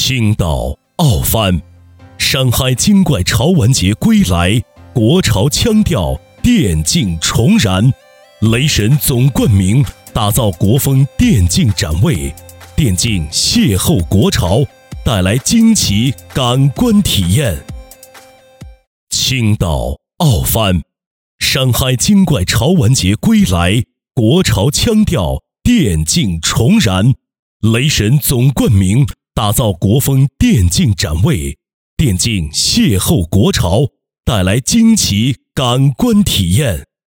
青岛奥帆，山海精怪潮玩节归来，国潮腔调，电竞重燃，雷神总冠名，打造国风电竞展位，电竞邂逅国潮，带来惊奇感官体验。青岛奥帆，山海精怪潮玩节归来，国潮腔调，电竞重燃，雷神总冠名，打造国风电竞展位，电竞邂逅国潮，带来惊奇感官体验。